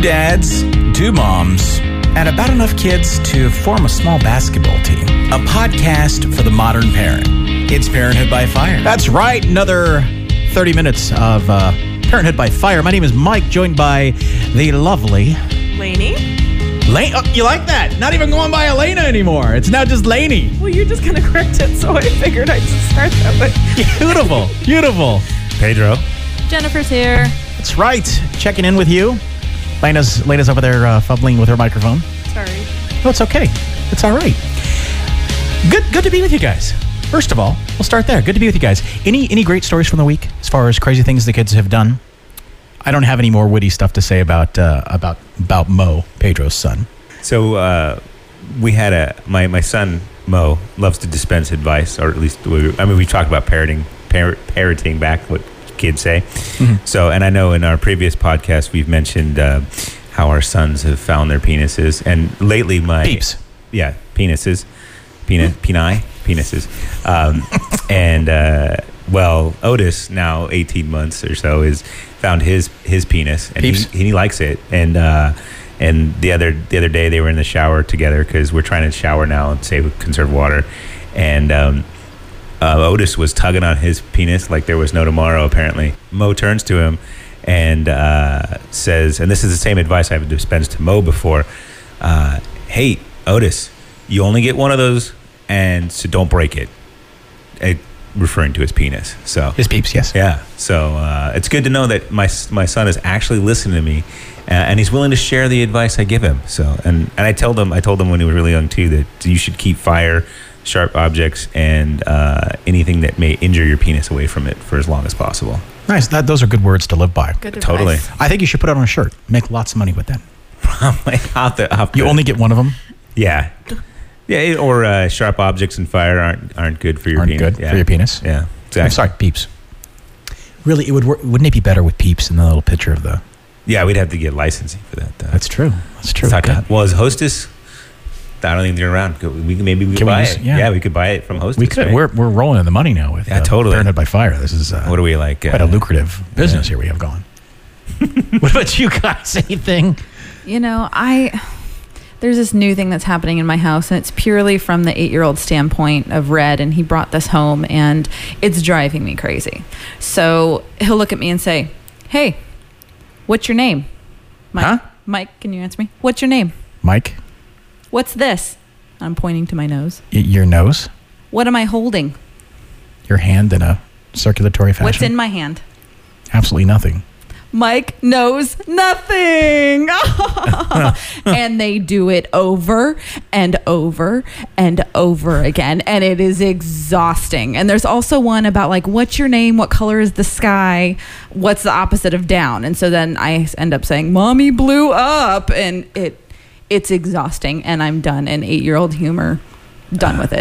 dads, 2 moms, and about enough kids to form a small basketball team. A podcast for the modern parent. It's Parenthood by Fire. That's right, another 30 minutes of Parenthood by Fire. My name is Mike, joined by the lovely... Lainey? Oh, you like that? Not even going by Elena anymore. It's now just Lainey. Well, you're just going to correct it, so I figured I'd just start that way. Beautiful, beautiful. Pedro. Jennifer's here. That's right. Checking in with you. Lena's over there fumbling with her microphone. Sorry. No, it's okay. It's all right. Good to be with you guys. First of all, we'll start there. Good to be with you guys. Any great stories from the week as far as crazy things the kids have done? I don't have any more witty stuff to say about Mo, Pedro's son. So we had my son Mo loves to dispense advice, or at least we talked about parroting back what kids say. Mm-hmm. So, and I know in our previous podcast we've mentioned how our sons have found their penises, and lately penises, penises, and Otis, now 18 months or so, has found his penis, and he likes it, and the other day they were in the shower together because we're trying to shower now and conserve water, and Otis was tugging on his penis like there was no tomorrow. Apparently, Mo turns to him and says, and this is the same advice I've dispensed to Mo before, hey, Otis, you only get one of those, and so don't break it. Referring to his penis. So his peeps, yes. Yeah. So it's good to know that my son is actually listening to me, and he's willing to share the advice I give him. So and I told him when he was really young too that you should keep fire, sharp objects, and anything that may injure your penis away from it for as long as possible. Nice. Those are good words to live by. Good advice. Totally. I think you should put it on a shirt. Make lots of money with that. Probably. You only get one of them? Yeah. Yeah, or sharp objects and fire aren't good for your penis. Aren't good for your penis? Yeah, exactly. I'm sorry, peeps. Really, it would work. Wouldn't it be better with peeps in the little picture of the... Yeah, we'd have to get licensing for that. That's true. Well, as Hostess, I don't think they're around. We could buy it. Yeah, we could buy it from Hostess. We could. Right? We're rolling in the money now with totally. Parenthood by Fire. This is what are we like? Quite a lucrative business here we have going. What about you guys? Anything? You know, there's this new thing that's happening in my house, and it's purely from the 8-year-old standpoint of Red, and he brought this home, and it's driving me crazy. So he'll look at me and say, hey, what's your name? Mike. Huh? Mike, can you answer me? What's your name? Mike? What's this? I'm pointing to my nose. Your nose? What am I holding? Your hand in a circulatory fashion? What's in my hand? Absolutely nothing. Mike knows nothing. And they do it over and over and over again. And it is exhausting. And there's also one about like, what's your name? What color is the sky? What's the opposite of down? And so then I end up saying, Mommy blew up. And it's exhausting. And I'm done. And 8-year-old humor, done with it.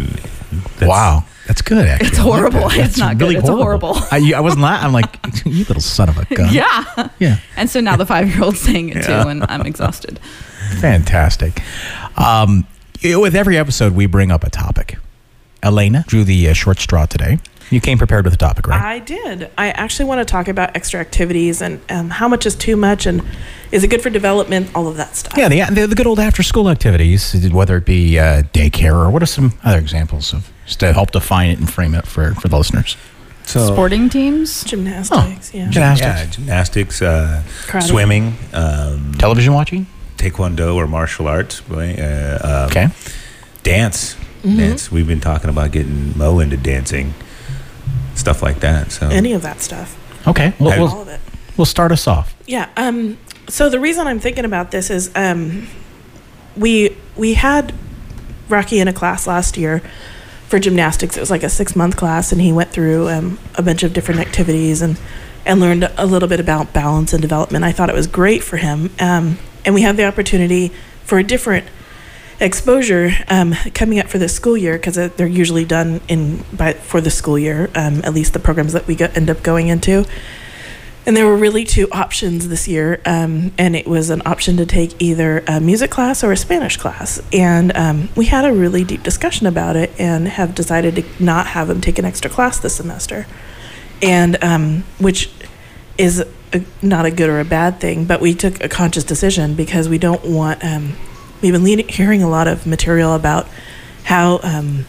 Wow. That's good, actually. It's horrible. It's not really good. It's horrible. I wasn't laughing. I'm like, you little son of a gun. Yeah. And so now the 5-year-old's saying it too, and I'm exhausted. Fantastic. With every episode, we bring up a topic. Elena drew the short straw today. You came prepared with a topic, right? I did. I actually want to talk about extra activities and how much is too much, and is it good for development, all of that stuff. Yeah, the good old after-school activities, whether it be daycare or what are some other examples of, just to help define it and frame it for the listeners. So, sporting teams? Gymnastics, Gymnastics, swimming. Television watching? Taekwondo or martial arts. Okay. Dance. Mm-hmm. Dance. We've been talking about getting Mo into dancing. Stuff like that. So any of that stuff. Okay. All of it. We'll start us off. Yeah. So the reason I'm thinking about this is we had Rocky in a class last year for gymnastics. It was like a 6-month class, and he went through a bunch of different activities and learned a little bit about balance and development. I thought it was great for him. And we had the opportunity for a different exposure coming up for this school year, because they're usually done for the school year, at least the programs that we end up going into. And there were really 2 options this year, and it was an option to take either a music class or a Spanish class. And we had a really deep discussion about it and have decided to not have him take an extra class this semester, and which is not a good or a bad thing, but we took a conscious decision because we don't want. We've been hearing a lot of material about how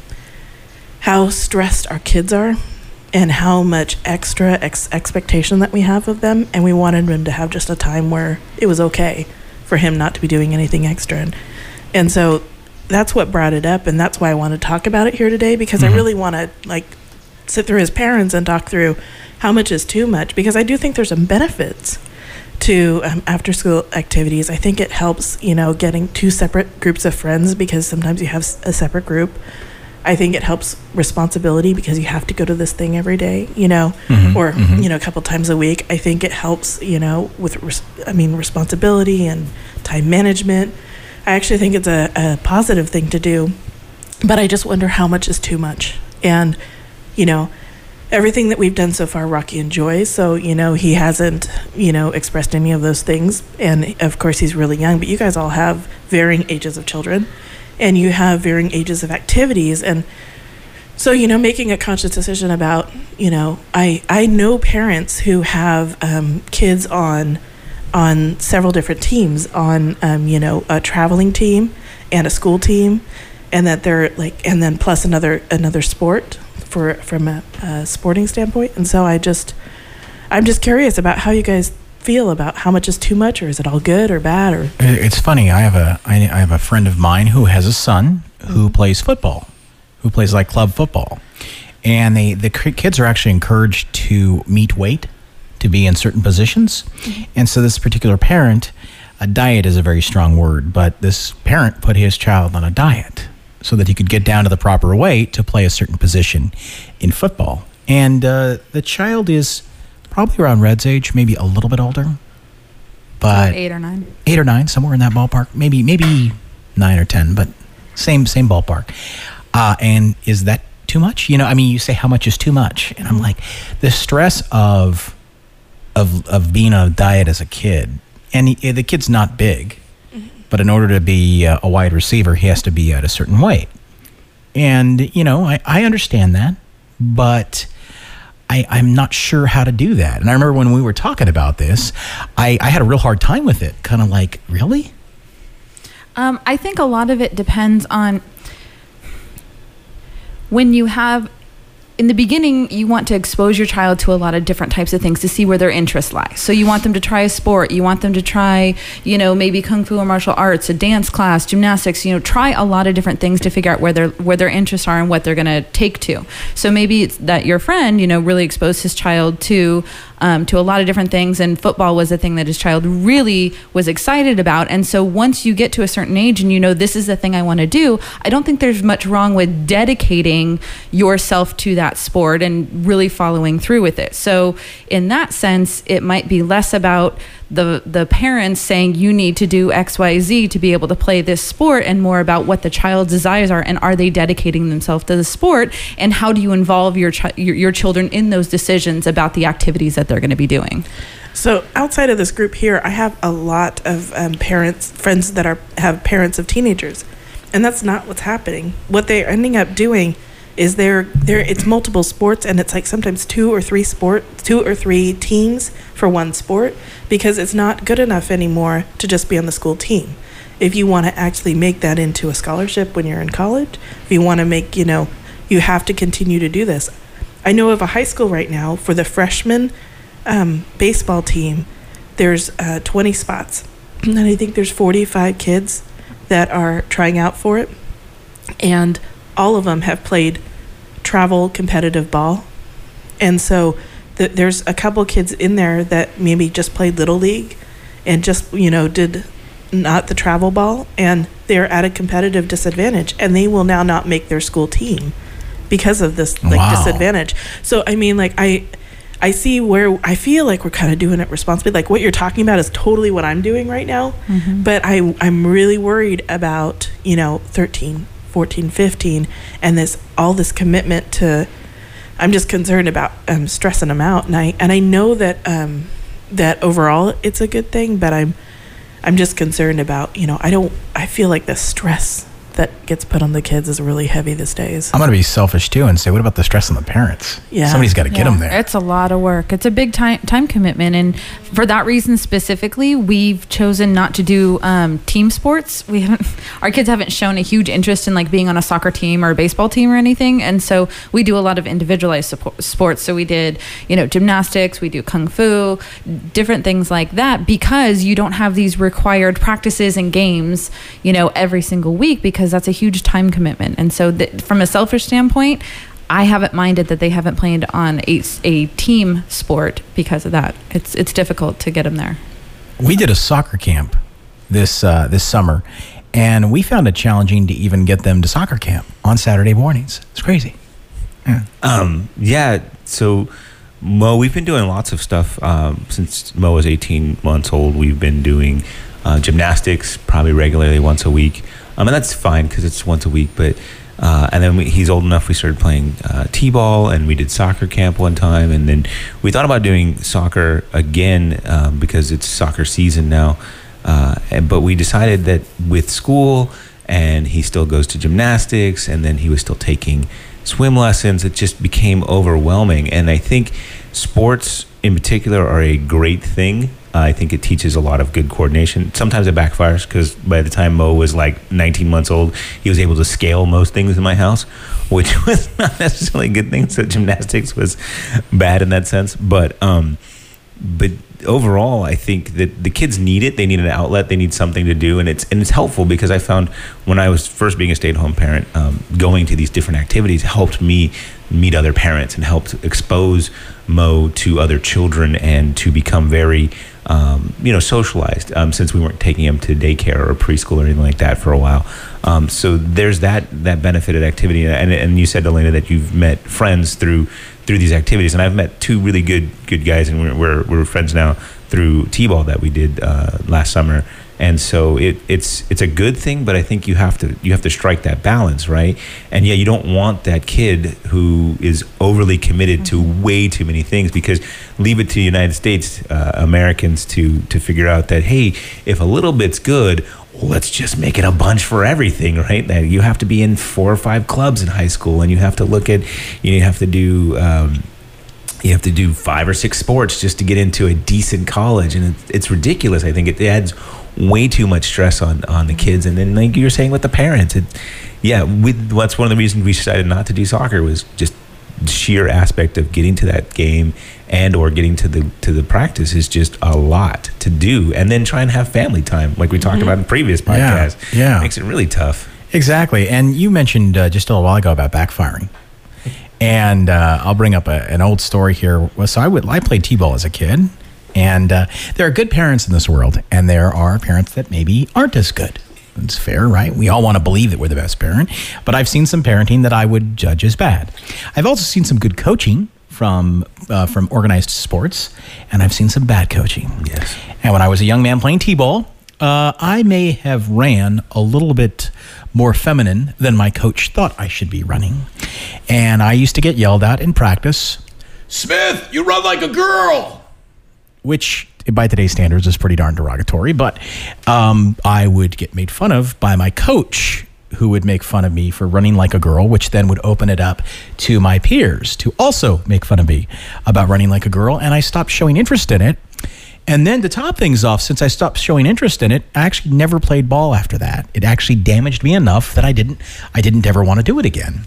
stressed our kids are and how much extra expectation that we have of them, and we wanted him to have just a time where it was okay for him not to be doing anything extra, and so that's what brought it up, and that's why I want to talk about it here today, because I really want to sit through his parents and talk through how much is too much, because I do think there's some benefits to after school activities. I think it helps, getting two separate groups of friends, because sometimes you have a separate group. I think it helps responsibility because you have to go to this thing every day, or a couple times a week. I think it helps, with responsibility and time management. I actually think it's a positive thing to do, but I just wonder how much is too much. And everything that we've done so far, Rocky enjoys. So, he hasn't, expressed any of those things. And of course, he's really young, but you guys all have varying ages of children, and you have varying ages of activities. And so, making a conscious decision about, I know parents who have kids on several different teams, on, a traveling team and a school team, and that they're and then plus another sport from a sporting standpoint. And so I'm just curious about how you guys feel about how much is too much, or is it all good or bad? Or it's funny. I have a friend of mine who has a son who plays football, who plays club football, and the kids are actually encouraged to meet weight to be in certain positions. And so this particular parent, a diet is a very strong word, but this parent put his child on a diet so that he could get down to the proper weight to play a certain position in football. And the child is probably around Red's age, maybe a little bit older, but 8 or 9. 8 or 9, somewhere in that ballpark. Maybe 9 or 10, but same ballpark. And is that too much? You say how much is too much, and I'm like, the stress of being on a diet as a kid, and the kid's not big, but in order to be a wide receiver, he has to be at a certain weight. And, I understand that, but I'm not sure how to do that. And I remember when we were talking about this, I had a real hard time with it, kind of like, really? I think a lot of it depends on when you have, in the beginning, you want to expose your child to a lot of different types of things to see where their interests lie. So you want them to try a sport. You want them to try, maybe kung fu or martial arts, a dance class, gymnastics. Try a lot of different things to figure out where their interests are and what they're going to take to. So maybe it's that your friend, really exposed his child to a lot of different things, and football was a thing that his child really was excited about. And so once you get to a certain age and this is the thing I want to do, I don't think there's much wrong with dedicating yourself to that sport and really following through with it. So in that sense, it might be less about the parents saying you need to do XYZ to be able to play this sport, and more about what the child's desires are, and are they dedicating themselves to the sport, and how do you involve your children in those decisions about the activities that they're going to be doing. So outside of this group here, I have a lot of friends that have parents of teenagers, and that's not what's happening. What they're ending up doing is it's multiple sports, and it's sometimes two or three teams for one sport, because it's not good enough anymore to just be on the school team. If you want to actually make that into a scholarship when you're in college, if you want to make, you have to continue to do this. I know of a high school right now for the freshman baseball team, there's 20 spots, and I think there's 45 kids that are trying out for it, and all of them have played travel competitive ball. And so there's a couple kids in there that maybe just played Little League and just, did not the travel ball, and they're at a competitive disadvantage, and they will now not make their school team because of this disadvantage. So, I see where I feel like we're kind of doing it responsibly. Like what you're talking about is totally what I'm doing right now. Mm-hmm. But I'm really worried about, 13, 14, 15, and all this commitment to. I'm just concerned about stressing them out, and I know that that overall it's a good thing, but I'm just concerned about I feel like the stress that gets put on the kids is really heavy these days. I'm going to be selfish too and say, what about the stress on the parents? Yeah. Somebody's got to get them there. It's a lot of work. It's a big time commitment. And for that reason specifically, we've chosen not to do team sports. Our kids haven't shown a huge interest in like being on a soccer team or a baseball team or anything. And so we do a lot of individualized sports. So we did, gymnastics, we do kung fu, different things like that, because you don't have these required practices and games, every single week, because that's a huge time commitment. And so from a selfish standpoint, I haven't minded that they haven't played on a team sport because of that. It's difficult to get them there. We did a soccer camp this summer, and we found it challenging to even get them to soccer camp on Saturday mornings. It's crazy. Yeah. So Mo, we've been doing lots of stuff since Mo was 18 months old. We've been doing gymnastics probably regularly once a week. And that's fine because it's once a week. But and then he's old enough, we started playing t-ball, and we did soccer camp one time. And then we thought about doing soccer again because it's soccer season now. But we decided that with school, and he still goes to gymnastics, and then he was still taking swim lessons, it just became overwhelming. And I think sports in particular are a great thing. I think it teaches a lot of good coordination. Sometimes it backfires because by the time Mo was like 19 months old, he was able to scale most things in my house, which was not necessarily a good thing. So gymnastics was bad in that sense. But overall, I think that the kids need it. They need an outlet. They need something to do, and it's helpful because I found when I was first being a stay-at-home parent, going to these different activities helped me meet other parents and helped expose Mo to other children and to become very socialized, since we weren't taking him to daycare or preschool or anything like that for a while. So there's that benefited activity, and you said, Elena, that you've met friends through these activities, and I've met two really good guys, and we're friends now through t-ball that we did last summer. And so it's a good thing, but I think you have to strike that balance, right? And yeah, you don't want that kid who is overly committed to way too many things, because leave it to the United States Americans to figure out that, hey, if a little bit's good, let's just make it a bunch for everything, right? That you have to be in 4 or 5 clubs in high school, and you have to look at, you have to do 5 or 6 sports just to get into a decent college, and it's ridiculous. I think it adds way too much stress on the kids, and then like you're saying with the parents, that's one of the reasons we decided not to do soccer, was just sheer aspect of getting to that game and or getting to the practice is just a lot to do, and then try and have family time like we talked about in previous podcasts. Yeah, makes it really tough. Exactly. And you mentioned just a little while ago about backfiring, and I'll bring up an old story here. So I played t-ball as a kid, and there are good parents in this world, and there are parents that maybe aren't as good. It's fair, right? We all want to believe that we're the best parent, but I've seen some parenting that I would judge as bad. I've also seen some good coaching from organized sports, and I've seen some bad coaching. Yes. And when I was a young man playing t-ball, I may have ran a little bit more feminine than my coach thought I should be running. And I used to get yelled at in practice, "Smith, you run like a girl," which by today's standards is pretty darn derogatory, but I would get made fun of by my coach, who would make fun of me for running like a girl, which then would open it up to my peers to also make fun of me about running like a girl, and I stopped showing interest in it. And then to top things off, since I stopped showing interest in it, I actually never played ball after that. It actually damaged me enough that I didn't ever want to do it again.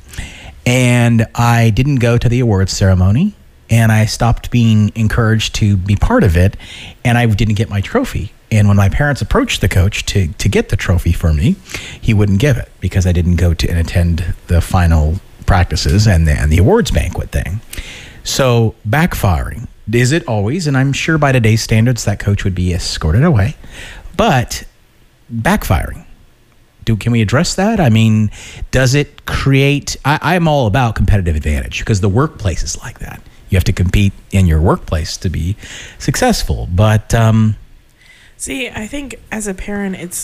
And I didn't go to the awards ceremony, and I stopped being encouraged to be part of it, and I didn't get my trophy. And when my parents approached the coach to get the trophy for me, he wouldn't give it because I didn't go to and attend the final practices and the awards banquet thing. So backfiring. Is it always? And I'm sure by today's standards that coach would be escorted away. But backfiring. Can we address that? I mean, does it create... I'm all about competitive advantage because the workplace is like that. You have to compete in your workplace to be successful. But see, I think as a parent, it's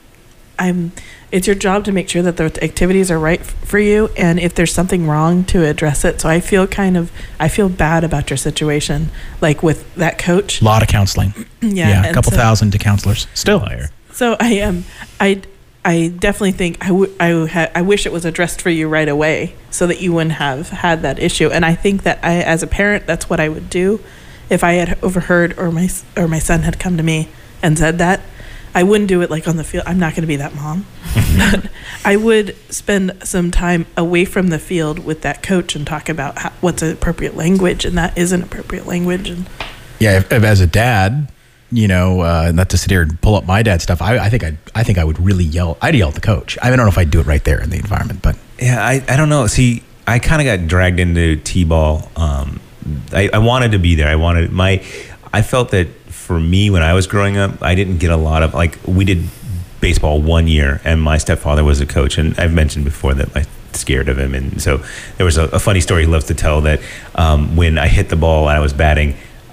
your job to make sure that the activities are right for you, and if there's something wrong, to address it. So I feel bad about your situation, like with that coach. A lot of counseling. Yeah, a couple thousand to counselors. Still higher. So I I definitely think I wish it was addressed for you right away so that you wouldn't have had that issue. And I think that as a parent, that's what I would do if I had overheard or my son had come to me and said that. I wouldn't do it like on the field. I'm not going to be that mom. But I would spend some time away from the field with that coach and talk about what's appropriate language and that isn't appropriate language. And yeah, if as a dad, not to sit here and pull up my dad's stuff. I think I would really yell. I'd yell at the coach. I don't know if I'd do it right there in the environment, but yeah, I don't know. See, I kind of got dragged into t-ball. I wanted to be there. I felt that for me when I was growing up, I didn't get a lot of we did baseball 1 year, and my stepfather was a coach, and I've mentioned before that I'm scared of him, and so there was a funny story he loves to tell that when I hit the ball and I was batting.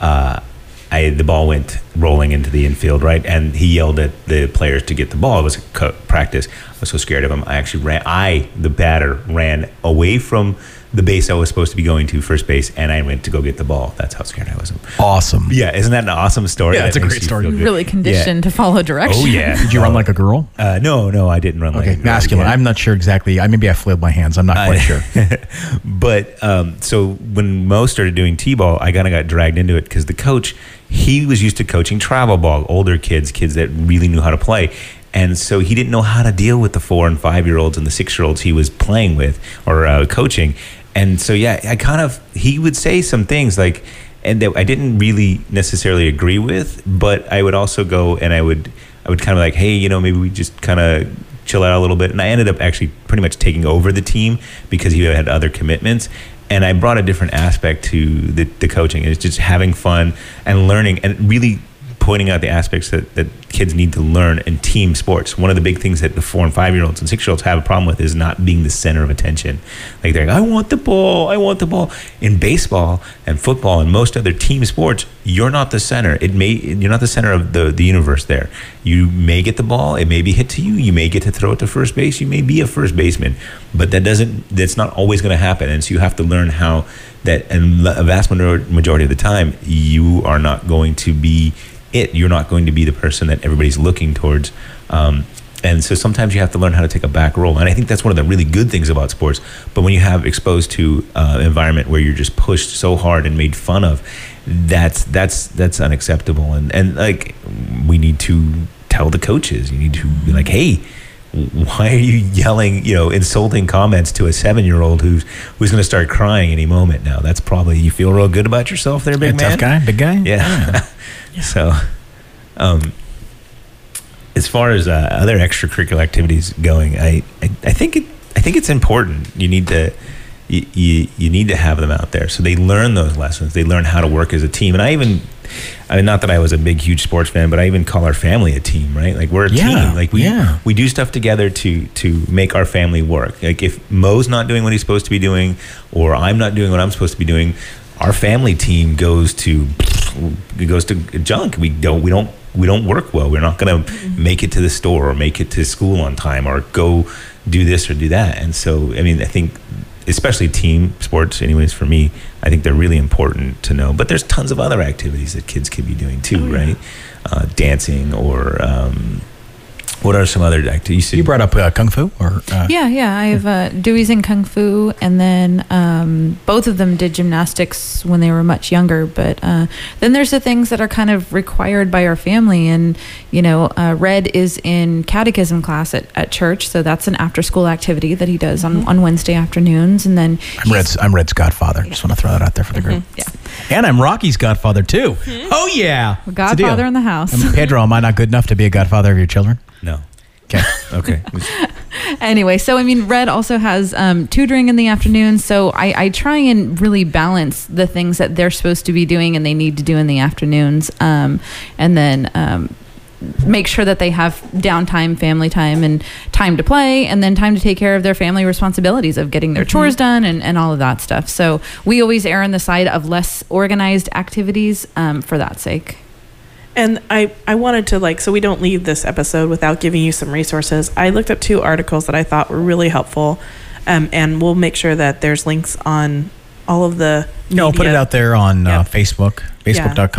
The ball went rolling into the infield, right? And he yelled at the players to get the ball. It was practice. I was so scared of him. I actually the batter, ran away from the base I was supposed to be going to, first base, and I went to go get the ball. That's how scared I was. Awesome. Yeah, isn't that an awesome story? Yeah, it's a great story. Really conditioned to follow directions. Oh, yeah. Did you run like a girl? No, I didn't run like a girl. Masculine. Yeah. I'm not sure exactly. Maybe I flailed my hands. I'm not quite sure. But so when Mo started doing t-ball, I kind of got dragged into it because the coach, he was used to coaching travel ball, older kids that really knew how to play. And so he didn't know how to deal with the 4 and 5 year olds and the 6 year olds he was playing with or coaching. And so, he would say some things and that I didn't really necessarily agree with, but I would also go and I would kind of like, hey, maybe we just kind of chill out a little bit. And I ended up actually pretty much taking over the team because he had other commitments. And I brought a different aspect to the coaching. It's just having fun and learning and really pointing out the aspects that kids need to learn in team sports. One of the big things that the 4 and 5 year olds and 6 year olds have a problem with is not being the center of attention. Like they're like, I want the ball. In baseball and football and most other team sports, you're not the center. You're not the center of the universe there. You may get the ball. It may be hit to you. You may get to throw it to first base. You may be a first baseman, but that's not always going to happen. And so you have to learn how that, and a vast majority of the time, you are not going to be you're not going to be the person that everybody's looking towards. And so sometimes you have to learn how to take a back role. And I think that's one of the really good things about sports. But when you have exposed to an environment where you're just pushed so hard and made fun of, that's unacceptable. And we need to tell the coaches, you need to be like, hey, why are you yelling, insulting comments to a 7-year-old who's going to start crying any moment now? That's probably, you feel real good about yourself there, big man? Tough guy, big guy? Yeah. So, as far as other extracurricular activities going, I think it's important. You need to you need to have them out there so they learn those lessons. They learn how to work as a team. And not that I was a big, huge sports fan, but I even call our family a team, right? Like we're a team. Like we do stuff together to make our family work. Like if Mo's not doing what he's supposed to be doing, or I'm not doing what I'm supposed to be doing, our family team goes to junk. We don't work well. We're not going to make it to the store or make it to school on time or go do this or do that. And so, I think especially team sports, anyways, for me, I think they're really important to know. But there's tons of other activities that kids could be doing too, right? Dancing or what are some other activities? You brought up Kung Fu? Yeah. I have Dewey's in Kung Fu, and then both of them did gymnastics when they were much younger. But then there's the things that are kind of required by our family. And, Red is in catechism class at church, so that's an after-school activity that he does on Wednesday afternoons. And then I'm Red's godfather. Just want to throw that out there for the group. Yeah. And I'm Rocky's godfather, too. Oh, yeah. Godfather in the house. Pedro, am I not good enough to be a godfather of your children? No. Okay. Anyway, so Red also has tutoring in the afternoon. So I try and really balance the things that they're supposed to be doing and they need to do in the afternoons, and then make sure that they have downtime, family time, and time to play, and then time to take care of their family responsibilities of getting their chores done and all of that stuff. So we always err on the side of less organized activities for that sake. And I wanted to, so we don't leave this episode without giving you some resources. I looked up 2 articles that I thought were really helpful, and we'll make sure that there's links on all of the media. Put it out there on Facebook,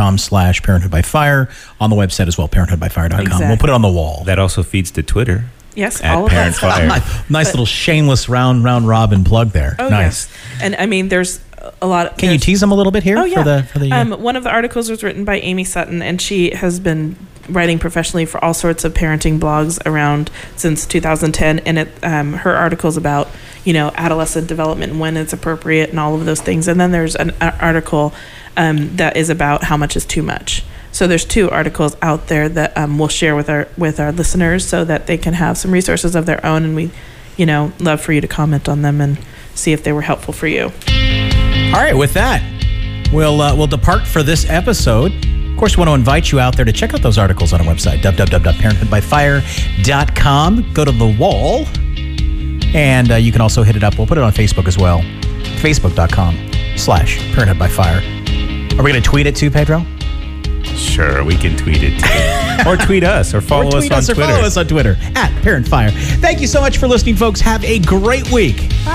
facebook.com/parenthood by fire, on the website as well, parenthoodbyfire.com. Exactly. We'll put it on the wall. That also feeds to Twitter. Yes, At all of Parent that stuff. Fire. Nice little shameless round robin plug there. Oh, nice. yes. And I mean, there's a lot. Can you tease them a little bit here? Oh, yeah. For the one of the articles was written by Amy Sutton, and she has been writing professionally for all sorts of parenting blogs around since 2010. And her article's about, adolescent development and when it's appropriate and all of those things. And then there's an article that is about how much is too much. So there's 2 articles out there that we'll share with our listeners so that they can have some resources of their own. And we, love for you to comment on them and see if they were helpful for you. All right, with that, we'll depart for this episode. Of course, we want to invite you out there to check out those articles on our website, www.parenthoodbyfire.com. Go to the wall, and you can also hit it up. We'll put it on Facebook as well, facebook.com/parenthoodbyfire. Are we going to tweet it too, Pedro? Sure, we can tweet it too. Or tweet us, or follow us on Twitter. Follow us on Twitter @ParentFire. Thank you so much for listening, folks. Have a great week. Bye.